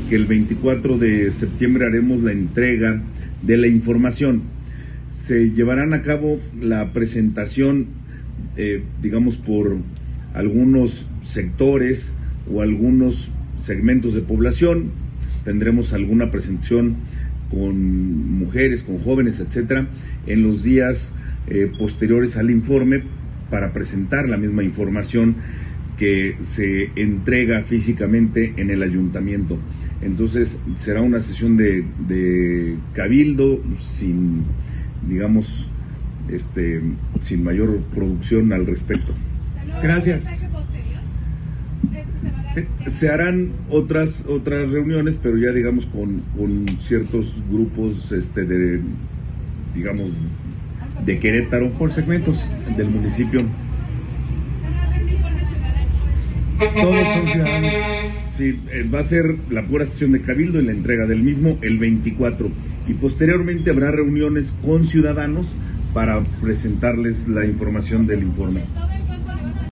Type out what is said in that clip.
que el 24 de septiembre haremos la entrega de la información. Se llevarán a cabo la presentación, digamos, por algunos sectores o algunos segmentos de población. Tendremos alguna presentación con mujeres, con jóvenes, etcétera, en los días posteriores al informe, para presentar la misma información que se entrega físicamente en el ayuntamiento. Entonces será una sesión de cabildo sin, digamos, sin mayor producción al respecto. Gracias. Se harán otras reuniones, pero ya, digamos, con ciertos grupos digamos, de Querétaro, Por segmentos. del municipio. Todos son ciudadanos. Sí, va a ser la pura sesión de cabildo y la entrega del mismo el 24. Y posteriormente habrá reuniones con ciudadanos para presentarles la información del informe.